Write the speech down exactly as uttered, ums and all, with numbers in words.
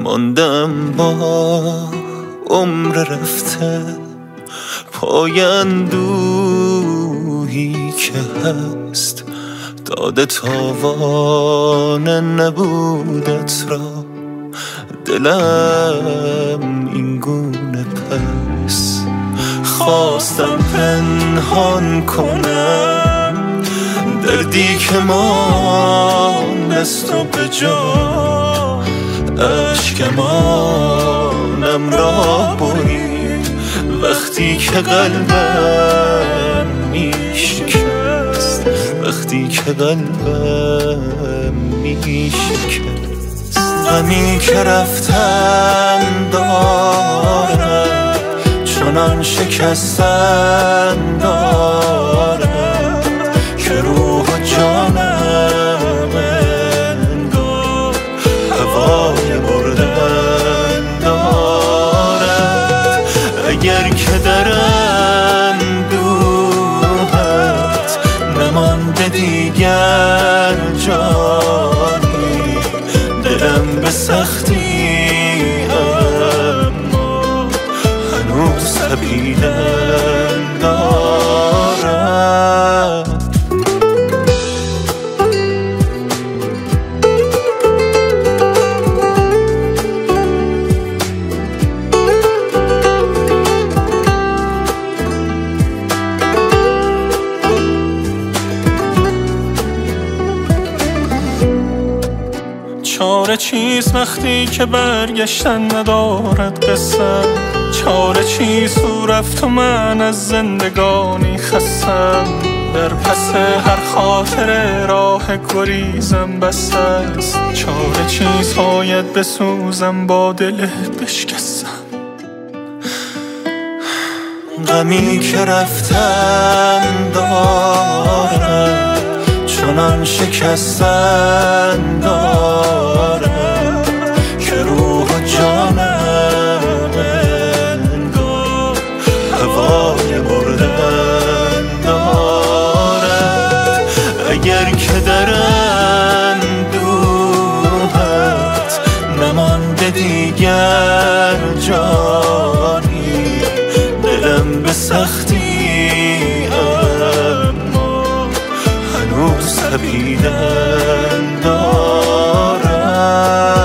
ماندم با عمر رفته، پای اندوهی که هست داده تاوان نبودت را. دلم این گونه پس خواستم پنهان کنم دردی که ماندست و به جا اشکمانم را برید وقتی که قلبم میشکست، وقتی که قلبم میشکست. غمی که رفتن دارم چنان شکستن دارم که روح و جانم انگار هوای بردن دارد. اگر که درم دوهت نمانده دیگر جانی، دلم به سختی اما هنوز تپیدن دارد. چاره چیست وقتی که برگشتن ندارد قصه؟ چاره چیست او رفت و من از زندگانی خستم؟ در پس هر خاطر راه گریزم بسته است. چاره چیست باید بسوزم با دل بشکستم؟ غمی که رفتن دارم چنان شکستن دارم که روح و جانم انگار هوای بردن دارد. اگر که درم دوهت نمانده دیگر جانی، دلم به سختی هنوز تپیدن دارم.